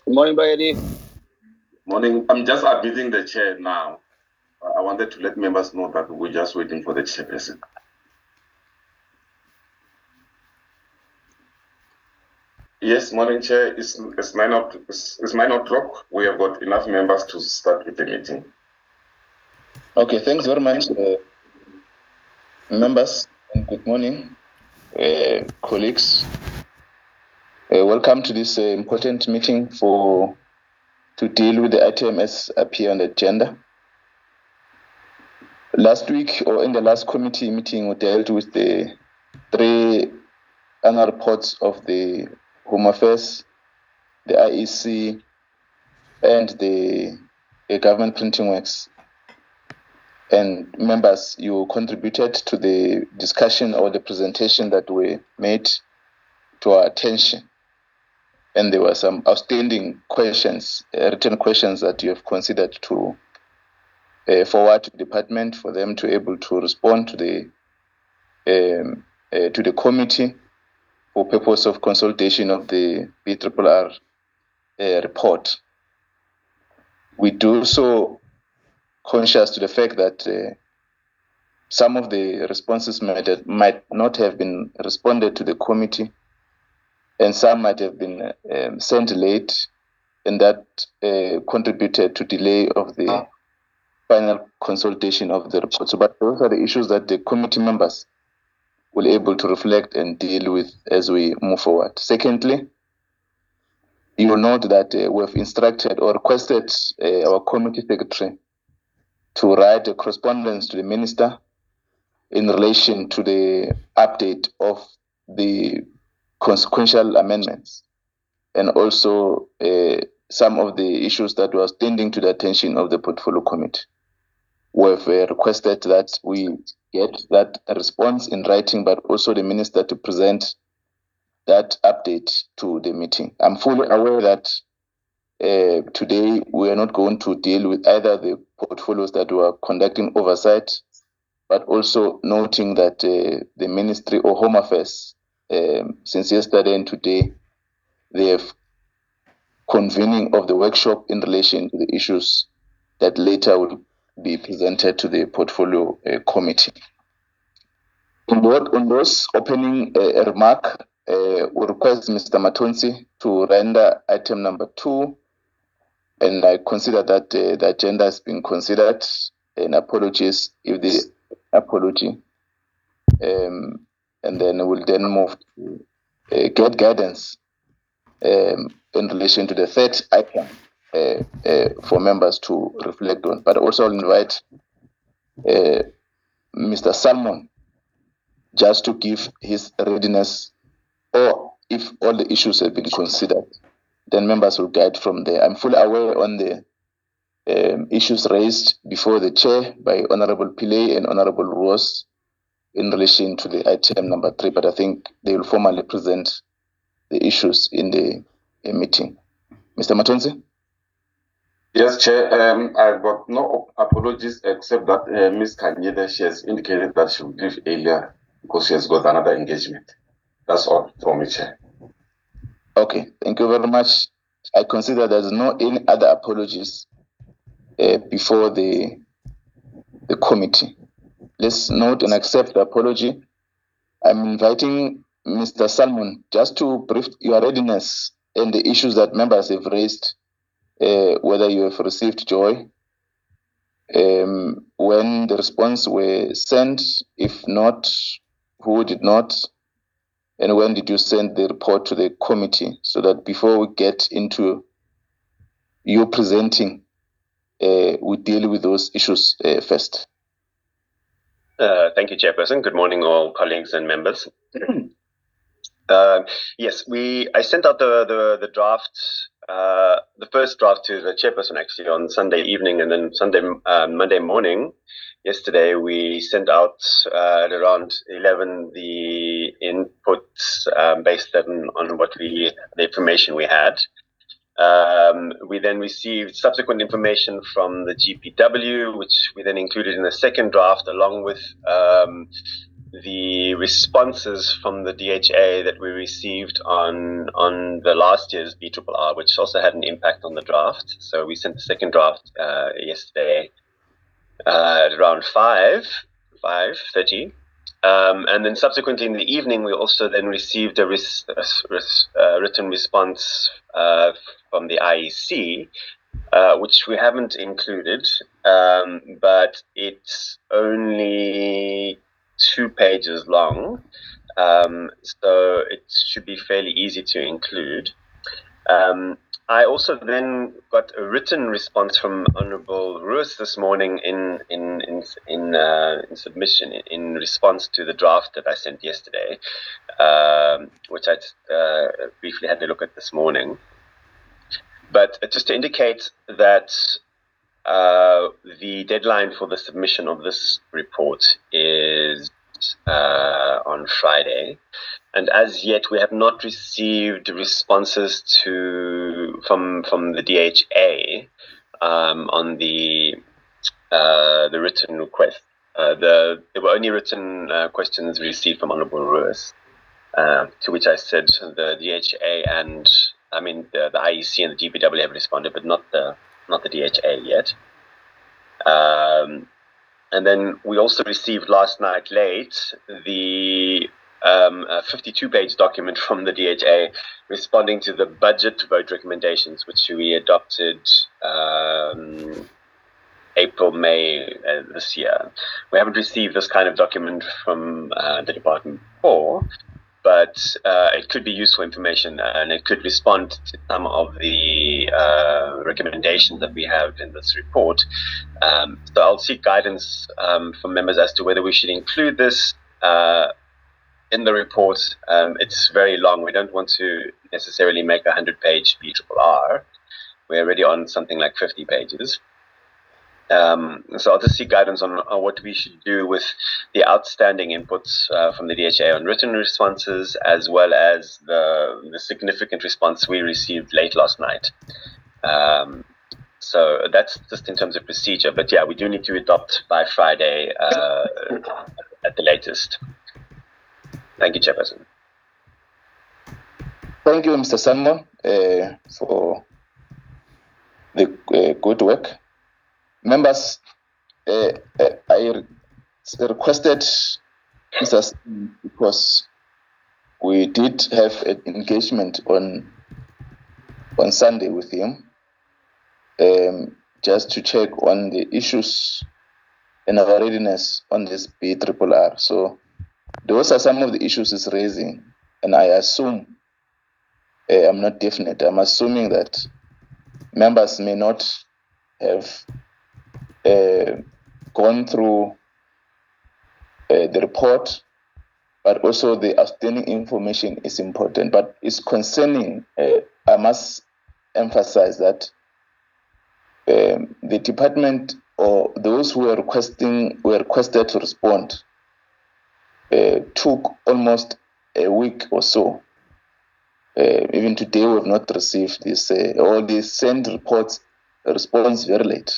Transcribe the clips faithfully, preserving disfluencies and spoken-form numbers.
Good morning, Bayadi. Morning. I'm just updating the chair now. I wanted to let members know that we're just waiting for the chairperson. Yes, morning, Chair. It's, it's, nine o'clock. It's, it's nine o'clock. We have got enough members to start with the meeting. Okay, thanks very much, uh, members, and good morning, uh, colleagues. Uh, welcome to this uh, important meeting for to deal with the item as appear on the agenda. Last week, or in the last committee meeting, we dealt with the three annual reports of the Home Affairs, the I E C, and the, the Government Printing Works. And members, you contributed to the discussion or the presentation that were made to our attention. And there were some outstanding questions, uh, written questions that you have considered to uh, forward to the department for them to able to respond to the um, uh, to the committee for purpose of consultation of the B R R R uh, report. We do so conscious to the fact that uh, some of the responses might, might not have been responded to the committee, and some might have been um, sent late, and that uh, contributed to delay of the final consultation of the report. So, but those are the issues that the committee members will be able to reflect and deal with as we move forward. Secondly, you will note that uh, we have instructed or requested uh, our committee secretary to write a correspondence to the minister in relation to the update of the consequential amendments and also uh, some of the issues that were standing to the attention of the portfolio committee. We have uh, requested that we get that response in writing, but also the minister to present that update to the meeting. I'm fully aware that uh, today we are not going to deal with either the portfolios that we are conducting oversight, but also noting that uh, the Ministry of Home Affairs, um, since yesterday and today, they have convening of the workshop in relation to the issues that later will be presented to the portfolio uh, committee. On, board, on those opening uh, remark, uh, we request Mister Matonsi to render item number two, and I consider that uh, the agenda has been considered, and apologies if the apology, um, and then we'll then move to uh, get guidance um, in relation to the third item uh, uh, for members to reflect on. But also I'll invite uh, Mister Salmon just to give his readiness, or if all the issues have been considered, then members will guide from there. I'm fully aware on the um, issues raised before the chair by Honorable Pillay and Honorable Ross in relation to the item number three, but I think they will formally present the issues in the uh, meeting. Mister Matonsi? Yes, Chair. Um, I've got no apologies except that uh, Miz Kanyede, she has indicated that she will leave earlier because she has got another engagement. That's all from me, Chair. Okay, thank you very much. I consider there's no any other apologies uh, before the the committee. Let's note and accept the apology. I'm inviting Mister Salmon just to brief your readiness and the issues that members have raised, uh, whether you have received joy, um, when the response were sent, if not, who did not, and when did you send the report to the committee, so that before we get into you presenting, uh, we deal with those issues uh, first. Uh, thank you, Chairperson. Good morning, all colleagues and members. uh, yes, we. I sent out the the, the draft, uh, the first draft to the Chairperson actually on Sunday evening, and then Sunday uh, Monday morning. Yesterday, we sent out uh, at around eleven the inputs um, based on, on what we the information we had. Um, we then received subsequent information from the G P W, which we then included in the second draft, along with um, the responses from the D H A that we received on on the last year's B R R R, which also had an impact on the draft. So we sent the second draft uh, yesterday uh, at around five, five thirty. Um, and then subsequently in the evening, we also then received a, res- a res- uh, written response uh, from the I E C, uh, which we haven't included, um, but it's only two pages long, um, so it should be fairly easy to include. Um, I also then got a written response from Honourable Ruiz this morning in in in in, uh, in submission in, in response to the draft that I sent yesterday, um, which I uh, briefly had a look at this morning. But just to indicate that uh, the deadline for the submission of this report is uh, on Friday. And as yet, we have not received responses to from from the D H A um, on the uh, the written request. Uh, the there were only written uh, questions received from Honourable Ruiz, uh, to which I said the D H A and I mean the, the I E C and the G P W have responded, but not the not the D H A yet. Um, and then we also received last night late the um, a fifty-two page document from the D H A responding to the budget vote recommendations, which we adopted um, April, May uh, this year. We haven't received this kind of document from uh, the department before, but uh, it could be useful information and it could respond to some of the uh, recommendations that we have in this report. Um, so I'll seek guidance um, from members as to whether we should include this uh, in the report. Um, it's very long. We don't want to necessarily make a hundred page B R R R. We're already on something like fifty pages. Um, so I'll just seek guidance on, on what we should do with the outstanding inputs uh, from the D H A on written responses, as well as the, the significant response we received late last night. Um, so that's just in terms of procedure. But yeah, we do need to adopt by Friday uh, at the latest. Thank you, Chairperson. Thank you, Mister Salmon, uh, for the uh, good work. Members, uh, uh, I re- requested Mister Salmon because we did have an engagement on on Sunday with him, um, just to check on the issues and our readiness on this B R R R. So those are some of the issues he's raising, and I assume, uh, I'm not definite, I'm assuming that members may not have uh, gone through uh, the report, but also the outstanding information is important, but it's concerning. uh, I must emphasize that um, the department or those who were requesting were requested to respond uh, took almost a week or so. Uh, even today, we have not received this, uh, or they send reports, response very late.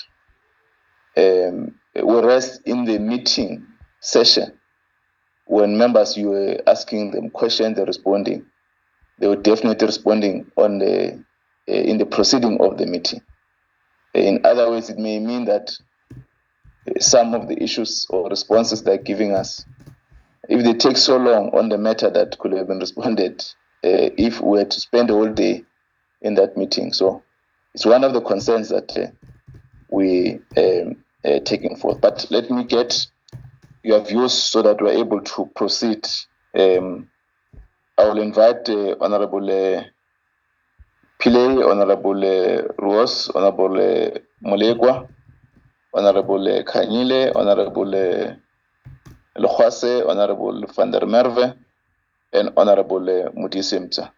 Um, whereas in the meeting session, when members you were asking them questions, they're responding, they were definitely responding on the uh, in the proceeding of the meeting. In other words, it may mean that some of the issues or responses they're giving us, if they take so long on the matter, that could have been responded uh, if we were to spend a whole day in that meeting. So it's one of the concerns that uh, we um, uh, taking forth. But let me get your views so that we're able to proceed. Um, I will invite uh, Honorable uh, Pillay, Honorable uh, Ruos, Honorable uh, Molegwa, Honorable uh, Kanyile, Honorable uh, Lokhwase, Honorable van der Merwe, and Honorable uh, Mudisimta,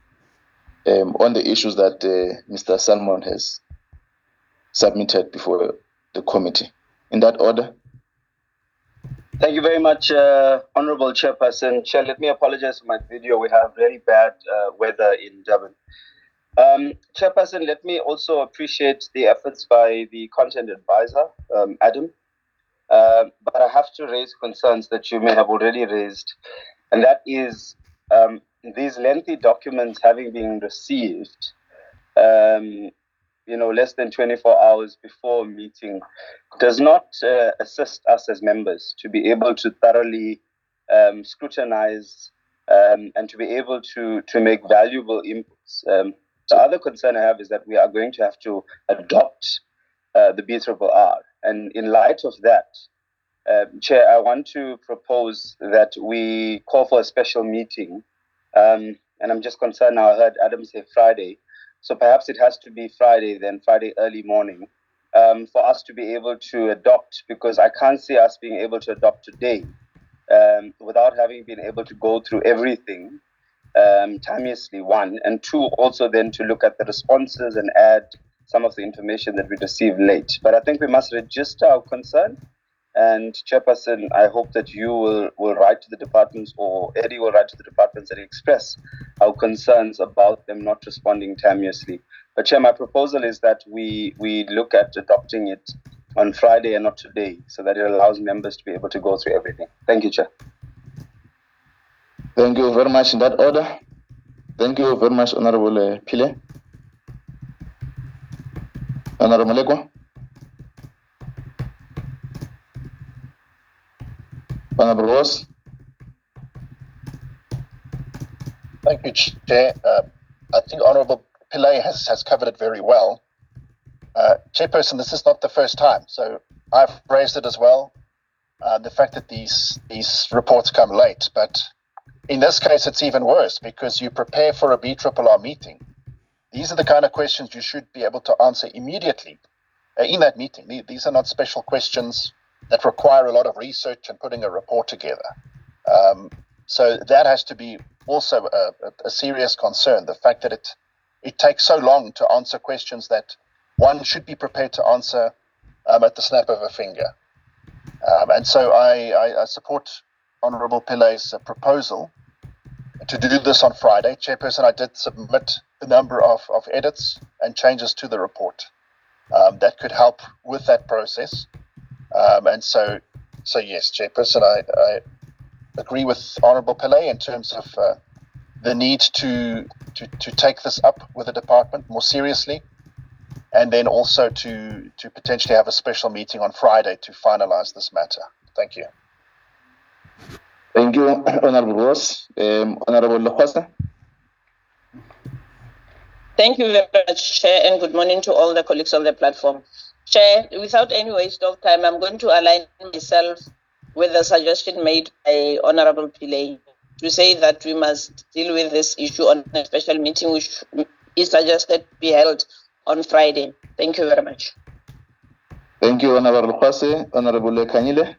um, on the issues that uh, Mister Salmon has submitted before the committee. In that order. Thank you very much, uh, Honorable Chairperson. Chair, let me apologize for my video. We have very bad uh, weather in Durban. Um, Chairperson, let me also appreciate the efforts by the content advisor, um, Adam. Uh, but I have to raise concerns that you may have already raised, and that is um, these lengthy documents having been received, um, you know, less than twenty-four hours before a meeting, does not uh, assist us as members to be able to thoroughly um, scrutinize um, and to be able to to make valuable inputs. Um, the other concern I have is that we are going to have to adopt uh, the B R R. And in light of that, uh, Chair, I want to propose that we call for a special meeting. Um, and I'm just concerned now, I heard Adam say Friday. So perhaps it has to be Friday, then Friday early morning, um, for us to be able to adopt, because I can't see us being able to adopt today um, without having been able to go through everything um, timeously, one. And two, also then to look at the responses and add some of the information that we received late. But I think we must register our concern. And Chairperson, I hope that you will, will write to the departments, or Eddie will write to the departments and express our concerns about them not responding timeously. But Chair, my proposal is that we, we look at adopting it on Friday and not today, so that it allows members to be able to go through everything. Thank you, Chair. Thank you very much in that order. Thank you very much, Honorable uh, Pile. Honorable Lekwa. Honorable Ross. Thank you, Chair. Uh, I think Honorable Pillay has, has covered it very well. Uh, Chairperson, this is not the first time, so I've raised it as well. Uh, the fact that these these reports come late, but in this case, it's even worse because you prepare for a B R R R meeting. These are the kind of questions you should be able to answer immediately uh, in that meeting. These are not special questions that require a lot of research and putting a report together. Um, so that has to be also a, a serious concern, the fact that it it takes so long to answer questions that one should be prepared to answer um, at the snap of a finger. Um, and so I, I, I support Honourable Pilay's uh, proposal to do this on Friday. Chairperson, I did submit a number of, of edits and changes to the report um, that could help with that process. Um, and so, so yes, Chairperson, I, I agree with Honourable Pillay in terms of uh, the need to, to to take this up with the department more seriously, and then also to to potentially have a special meeting on Friday to finalise this matter. Thank you. Thank you, Honourable Ross. Um, Honourable Lokwasa. Thank you very much, Chair, and good morning to all the colleagues on the platform. Chair, without any waste of time, I'm going to align myself with the suggestion made by Honourable Pillay to say that we must deal with this issue on a special meeting, which is suggested be held on Friday. Thank you very much. Thank you, Honourable Kwase. Honourable Kanyile.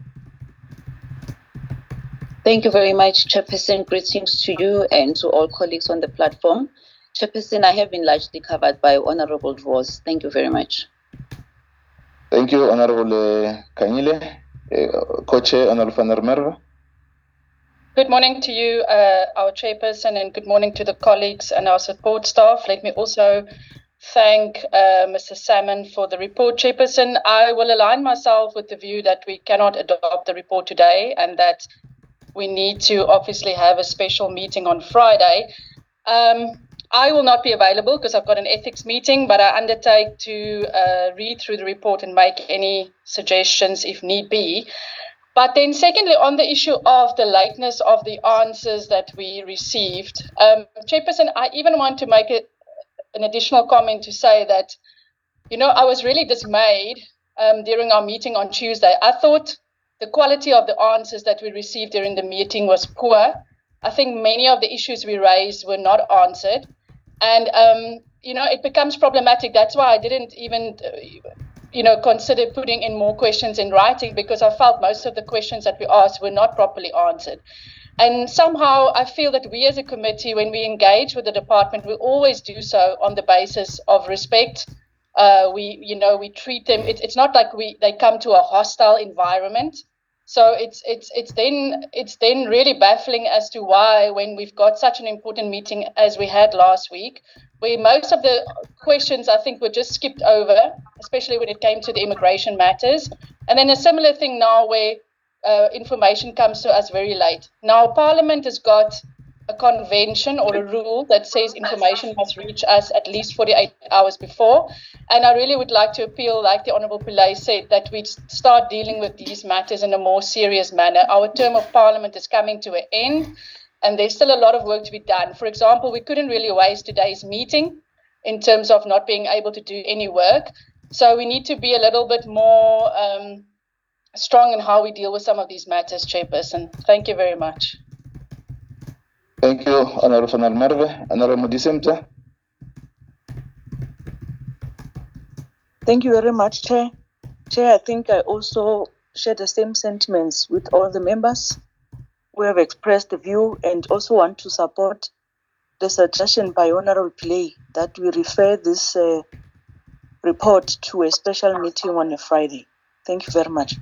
Thank you very much, Chairperson. Greetings to you and to all colleagues on the platform. Chairperson, I have been largely covered by Honourable Ross. Thank you very much. Thank you, Honourable Kanyile. Uh, Co-Chair, Honourable Van der Merwe. Good morning to you, uh, our chairperson, and good morning to the colleagues and our support staff. Let me also thank uh, Mister Salmon for the report, Chairperson. I will align myself with the view that we cannot adopt the report today and that we need to obviously have a special meeting on Friday. Um, I will not be available because I've got an ethics meeting, but I undertake to uh, read through the report and make any suggestions if need be. But then secondly, on the issue of the lateness of the answers that we received, um, Chairperson, I even want to make it an additional comment to say that, you know, I was really dismayed um, during our meeting on Tuesday. I thought the quality of the answers that we received during the meeting was poor. I think many of the issues we raised were not answered. And, um, you know, it becomes problematic. That's why I didn't even... Uh, you know, consider putting in more questions in writing because I felt most of the questions that we asked were not properly answered. And somehow I feel that we as a committee, when we engage with the department, we always do so on the basis of respect. Uh, we, you know, we treat them, it, it's not like we they come to a hostile environment. So it's it's it's then it's then really baffling as to why, when we've got such an important meeting as we had last week, where most of the questions, I think, were just skipped over, especially when it came to the immigration matters. And then a similar thing now where uh, information comes to us very late. Now, Parliament has got a convention or a rule that says information must reach us at least forty-eight hours before. And I really would like to appeal, like the Honourable Pillay said, that we start dealing with these matters in a more serious manner. Our term of Parliament is coming to an end, and there's still a lot of work to be done. For example, we couldn't really waste today's meeting in terms of not being able to do any work. So we need to be a little bit more um, strong in how we deal with some of these matters, Chairperson. Thank you very much. Thank you, Honorable Fanal Merve. Honorable Modisemta. Thank you very much, Chair. Chair, I think I also share the same sentiments with all the members who have expressed the view, and also want to support the suggestion by Honorable Pillay that we refer this uh, report to a special meeting on a Friday. Thank you very much.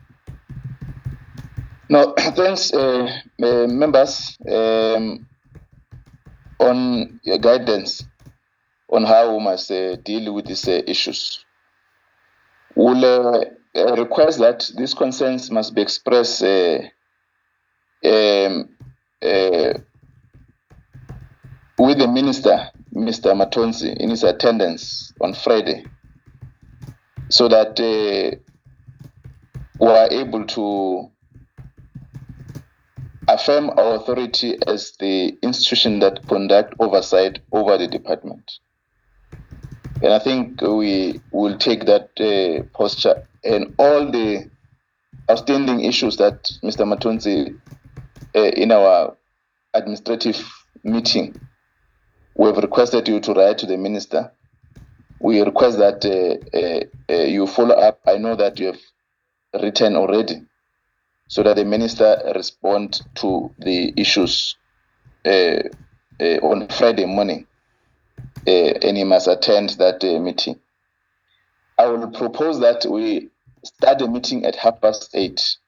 No, thanks, uh, uh, members, um, on your guidance on how we must uh, deal with these uh, issues. We'll uh, uh, request that these concerns must be expressed uh, um, uh, with the Minister, Mister Matonzi, in his attendance on Friday, so that uh, we are able to affirm our authority as the institution that conduct oversight over the department. And I think we will take that uh, posture, and all the outstanding issues that Mister Matonzi uh, in our administrative meeting, we have requested you to write to the Minister. We request that uh, uh, uh, you follow up. I know that you have written already, so that the Minister respond to the issues uh, uh, on Friday morning, uh, and he must attend that uh, meeting. I will propose that we start the meeting at half past eight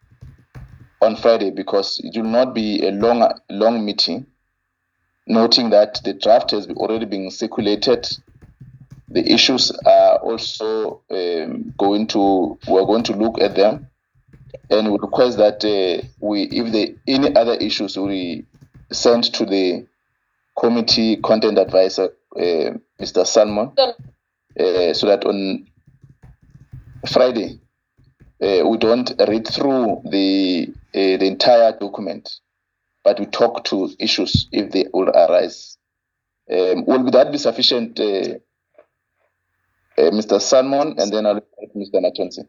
on Friday, because it will not be a long, long meeting, noting that the draft has already been circulated. The issues are also um, going to, we're going to look at them. And we request that uh, we, if there any other issues, we send to the committee content advisor, uh, Mister Salmon, uh, so that on Friday uh, we don't read through the uh, the entire document, but we talk to issues if they will arise. Um, will that be sufficient, uh, uh, Mister Salmon, and then I'll let Mister Matonzi.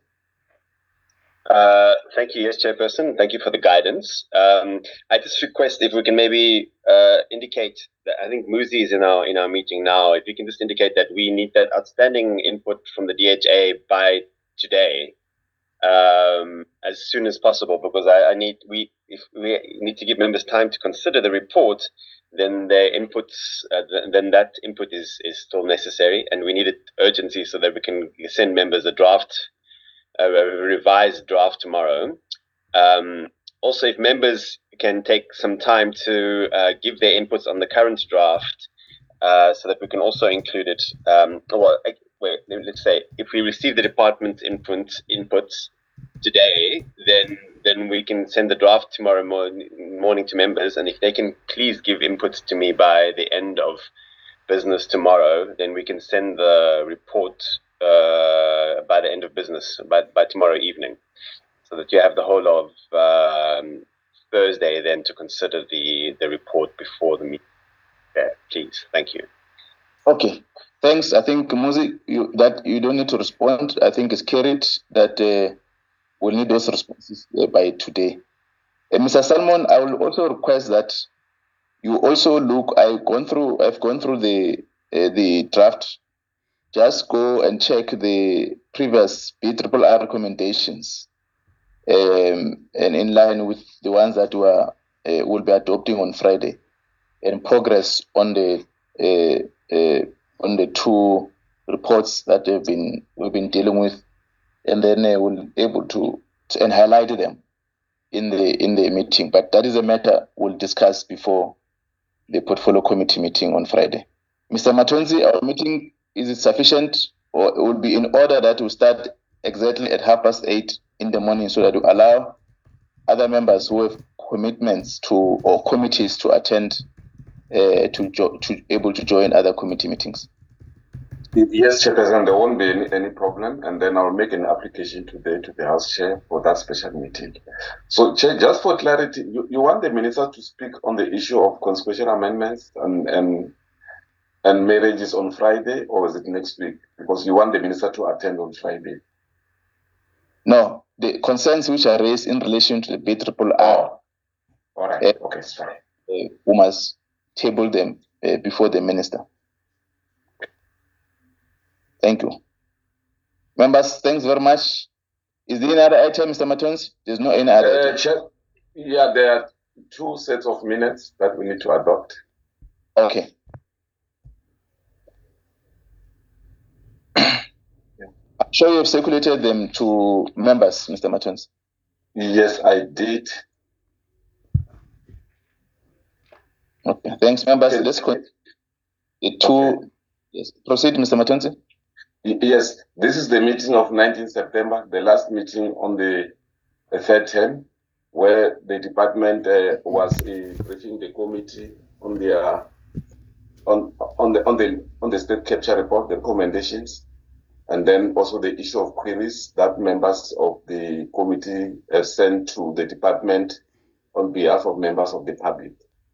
Uh, thank you, yes, Chairperson. Thank you for the guidance. Um, I just request if we can maybe uh, indicate that I think Muzi is in our in our meeting now. If you can just indicate that we need that outstanding input from the D H A by today, um, as soon as possible, because I, I need we if we need to give members time to consider the report, then their inputs, uh, th- then that input is is still necessary, and we need it urgency so that we can send members a draft. A revised draft tomorrow. Um, also, if members can take some time to uh, give their inputs on the current draft, uh, so that we can also include it. Um, well, wait, let's say if we receive the department's input inputs today, then then we can send the draft tomorrow morning, morning to members, and if they can please give inputs to me by the end of business tomorrow, then we can send the report Uh, by the end of business, by, by tomorrow evening, so that you have the whole of um, Thursday then to consider the, the report before the meeting. Yeah, please. Thank you. Okay, thanks. I think, Muzi, you, that you don't need to respond. I think it's carried that uh, we'll need those responses uh, by today. Uh, Mister Salmon, I will also request that you also look. I've gone through. I've gone through the uh, the draft. Just go and check the previous B R R I recommendations, um, and in line with the ones that were uh, will be adopting on Friday, and progress on the uh, uh, on the two reports that have been we've been dealing with, and then uh, we'll be able to, to and highlight them in the in the meeting. But that is a matter we'll discuss before the portfolio committee meeting on Friday. Mister Matonzi, our meeting, is it sufficient, or it would be in order that we start exactly at half past eight in the morning so that we allow other members who have commitments to or committees to attend uh, to jo- to able to join other committee meetings? Yes, Chairperson, there won't be any, any problem, and then I'll make an application today to the House Chair for that special meeting. So, Chair, just for clarity, you, you want the Minister to speak on the issue of constitutional amendments and, and and marriages on Friday, or is it next week? Because you want the Minister to attend on Friday. No, the concerns which are raised in relation to the B triple R, Oh, all right, uh, okay, sorry. uh, we must table them uh, before the Minister. Thank you. Members, thanks very much. Is there any other item, Mister Matons? There's no any other Uh, item. Chair, yeah, there are two sets of minutes that we need to adopt. Okay. I'm sure you have circulated them to members, Mister Matons. Yes, I did. Okay, thanks, members. Okay. Let's continue. The two, Okay. yes, proceed, Mister Matonzi. Y- Yes, this is the meeting of nineteenth September, the last meeting on the, the third term, where the department uh, was uh, briefing the committee on their on on the on the on the state capture report, the recommendations, and then also the issue of queries that members of the committee have sent to the department on behalf of members of the public.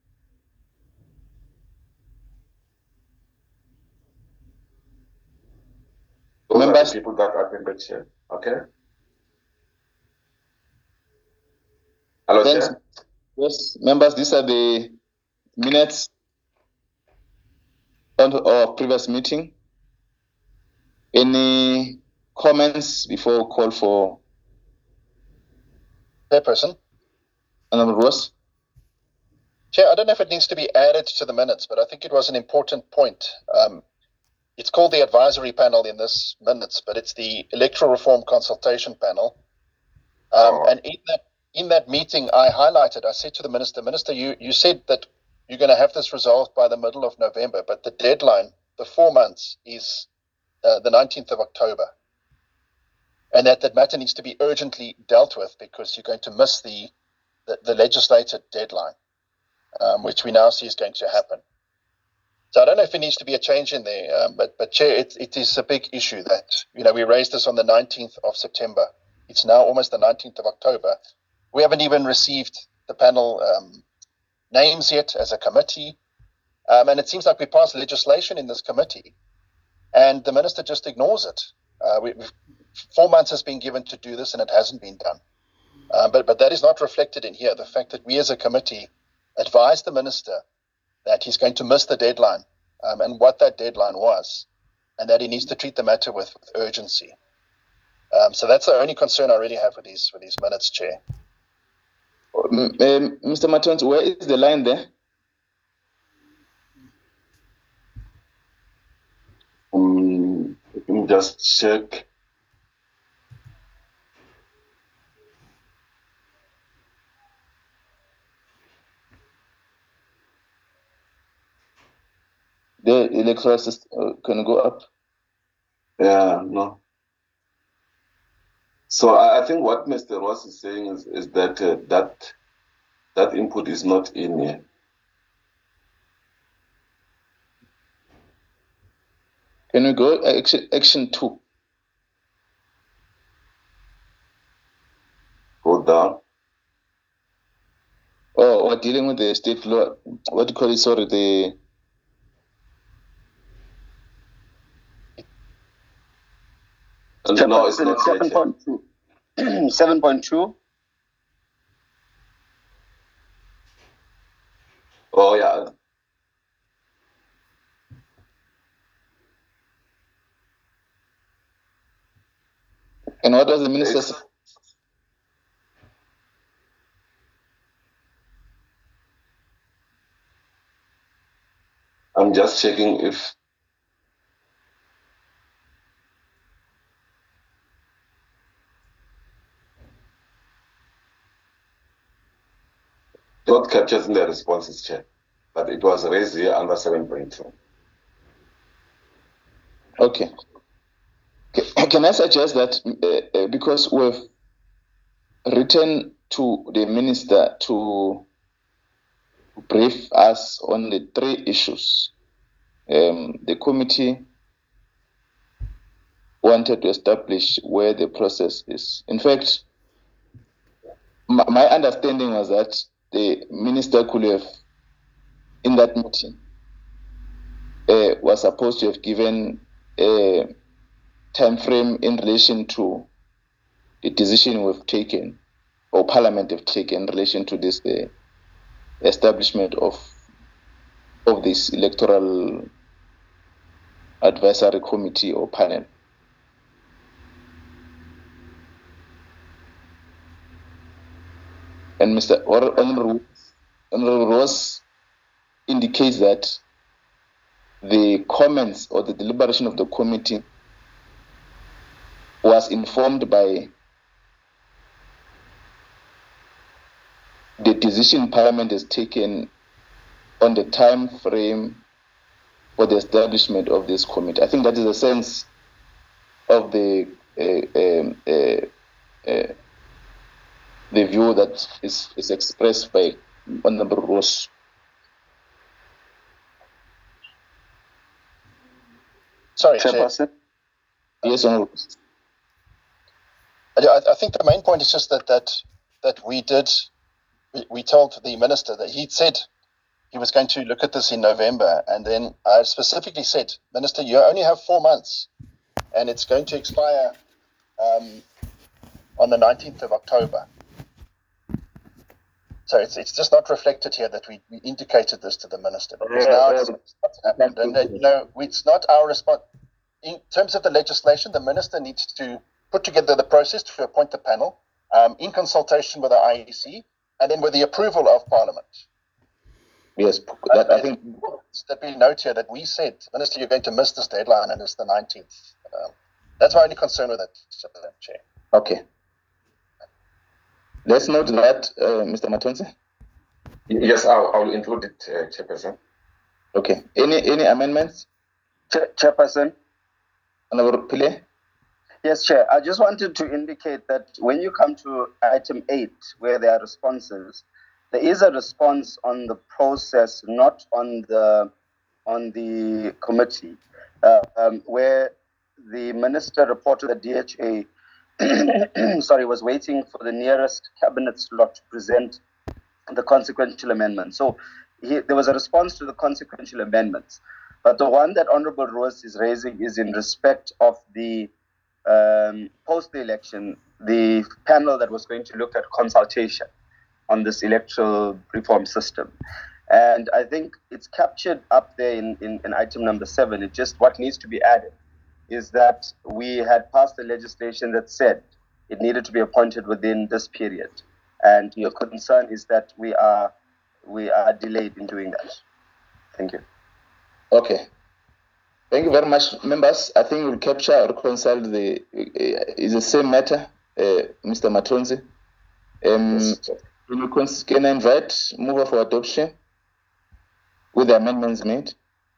Those Members- are the people that attended, Chair. Okay. Hello, Thanks. Chair. Yes, members, these are the minutes of our previous meeting. Any comments before we call for Chairperson. Honorable Ross? Chair, I don't know if it needs to be added to the minutes, but I think it was an important point. Um, it's called the advisory panel in this minutes, but it's the electoral reform consultation panel. Um, Oh. And in that in that meeting, I highlighted, I said to the minister, Minister, you, you said that you're going to have this resolved by the middle of November, but the deadline, the four months, is uh, the nineteenth of October. And that that matter needs to be urgently dealt with because you're going to miss the, the, the legislated deadline, um, which we now see is going to happen. So I don't know if it needs to be a change in there, um, but but Chair, it, it is a big issue that, you know, we raised this on the nineteenth of September. It's now almost the nineteenth of October. We haven't even received the panel um, names yet as a committee. Um, and it seems like we passed legislation in this committee and the minister just ignores it. Uh, we, we've, four months has been given to do this and it hasn't been done. Uh, but, but that is not reflected in here. The fact that we as a committee advised the minister that he's going to miss the deadline um, and what that deadline was, and that he needs to treat the matter with, with urgency. Um, so that's the only concern I really have with these with these minutes, Chair. Um, um, Mister Matons, where is the line there? Um, let me just check. The electoral system uh, can go up. Yeah, no. So I, I think what Mister Ross is saying is, is that uh, that that input is not in here. Can we go action, action two? Go down. Oh, we're dealing with the state law. What do you call it? Sorry, the Uh, No, it's not seven yet. point two. seven point two. Oh, yeah. and what was the minister say? I'm just checking if not captures in the responses, Chair, but it was raised here under seven point two. Okay. Can I suggest that uh, because we've written to the minister to brief us on the three issues, um, the committee wanted to establish where the process is. In fact, my, my understanding was that the minister could have, in that meeting, uh, was supposed to have given a time frame in relation to the decision we've taken, or Parliament have taken in relation to this uh, establishment of of this electoral advisory committee or panel. And Mister Honorable Ross indicates that the comments or the deliberation of the committee was informed by the decision Parliament has taken on the time frame for the establishment of this committee. I think that is the sense of the uh, um, uh, uh, the view that is, is expressed by Honorable Ross. Sorry, Chairperson. Yes, Honorable. I, I think the main point is just that that that we did. We, we told the minister that he'd said he was going to look at this in November, and then I specifically said, Minister, you only have four months, and it's going to expire um, on the nineteenth of October. So it's it's just not reflected here that we, we indicated this to the minister, because now it's, it's not happened. And uh, you know, it's not our response. In terms of the legislation, the minister needs to put together the process to appoint the panel um, in consultation with the I E C, and then with the approval of Parliament. Yes, that, I think that we note here that we said, Minister, you're going to miss this deadline, and it's the nineteenth. Um, that's my only concern with it, Chair. Okay. Let's note that, uh, Mister Matonsi. Yes, I'll, I'll include it, uh, Chairperson. Okay. Any any amendments? Chair, Chairperson. Honorable Pile? Yes, Chair. I just wanted to indicate that when you come to item eight, where there are responses, there is a response on the process, not on the on the committee, uh, um, where the minister reported that D H A sorry, was waiting for the nearest cabinet slot to present the consequential amendment. So he, there was a response to the consequential amendments. But the one that Honorable Rose is raising is in respect of the um, post the election, the panel that was going to look at consultation on this electoral reform system. And I think it's captured up there in, in, in item number seven. It just, what needs to be added is that we had passed the legislation that said it needed to be appointed within this period. And the concern is that we are we are delayed in doing that. Thank you. Okay. Thank you very much, members. I think we'll capture, reconcile the, uh, is the same matter, uh, Mister Matonzi. Um, yes. Can, we can I invite mover for adoption with the amendments made?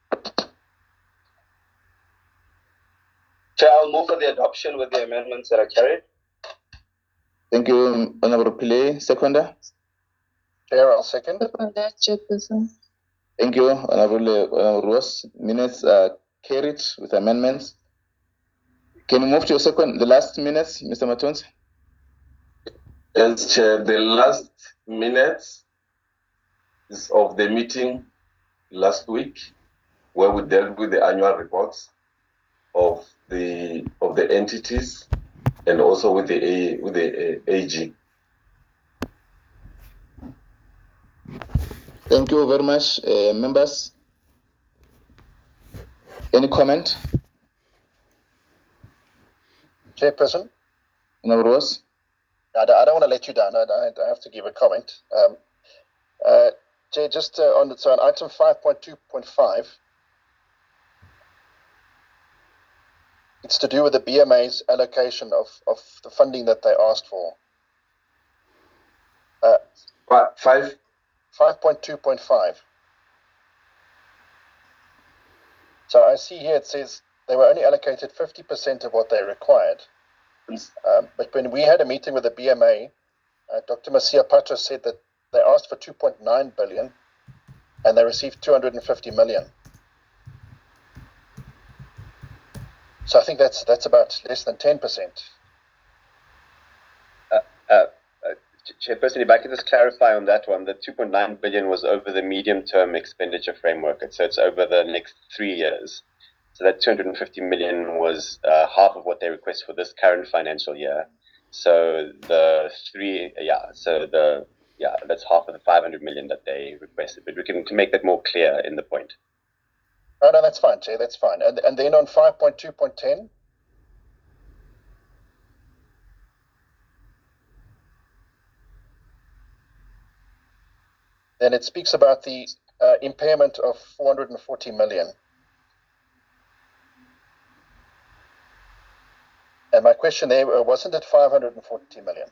Chair, I'll move for the adoption with the amendments that are carried. Thank you, Honorable Pillay. Seconder? Chair, I'll second. Seconder, Chairperson. Thank you, Honorable, Honorable Ross. Minutes are carried with amendments. Can you move to your second, the last minutes, Mister Matonzi? Yes, Chair. The last minutes is of the meeting last week, where we dealt with the annual reports of the of the entities and also with the A, with the uh, A G. Thank you very much, uh, members. Any comment? Chairperson? No, Rose? I don't, I don't want to let you down. I, I have to give a comment. Um, uh, Chair, just uh, on, the, so on item five point two point five, it's to do with the B M A's allocation of, of the funding that they asked for. Uh, Five? five point two point five. So I see here it says they were only allocated fifty percent of what they required. Um, but when we had a meeting with the B M A, uh, Doctor Masia Patras said that they asked for two point nine billion and they received two hundred fifty million. So I think that's that's about less than ten percent. Uh, uh, uh, Chairperson, if I could just clarify on that one, the two point nine billion was over the medium-term expenditure framework, so it's over the next three years. So that two hundred fifty million was uh, half of what they request for this current financial year. So the three, yeah, so the yeah, that's half of the five hundred million that they requested. But we can to make that more clear in the point. Oh no, that's fine, Chair. That's fine. And and then on five point two point ten. Then it speaks about the uh, impairment of four hundred forty million. And my question there, uh, wasn't it five hundred forty million?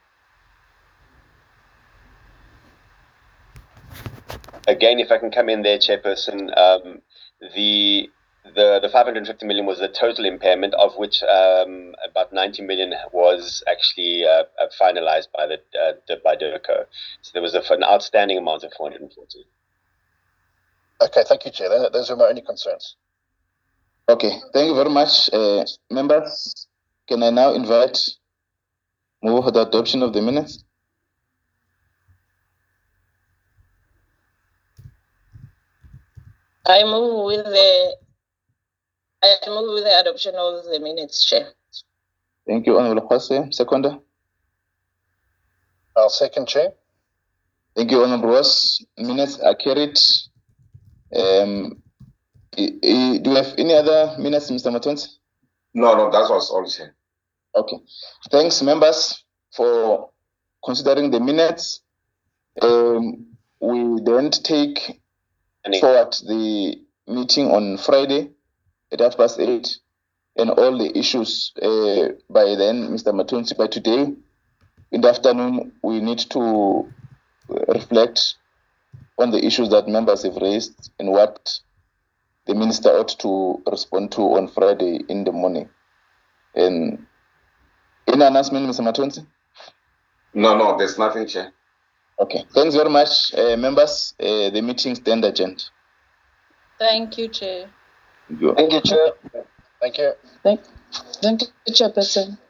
Again, if I can come in there, Chairperson, um, the the the five hundred fifty million was the total impairment, of which um, about ninety million was actually uh, finalized by the uh, by DIRCO. So there was a, an outstanding amount of four hundred forty. Okay, thank you, Chair. Those are my only concerns. Okay, thank you very much, uh, members. Can I now invite move for the adoption of the minutes? I move with the I move with the adoption of the minutes, Chair. Thank you, Honorable Kwase. Seconder. I'll second, Chair. Thank you, Honorable Ross. Minutes are carried. Um, i- i- do you have any other minutes, Mister Matonsi? No, no, that was all, Chair. Okay. Thanks, members, for considering the minutes. Um, we then take forward the meeting on Friday at half past eight and all the issues uh, by then, Mister Matonsi. By today, in the afternoon, we need to reflect on the issues that members have raised and what the minister ought to respond to on Friday in the morning. And any announcement, Mister Matonsi? No, no, there's nothing, Chair. Okay. Thanks very much, uh, members. Uh, the meeting stand adjourned. Thank you, Chair. Thank you. Thank you, Chair. Thank you. Thank, thank you, Chairperson.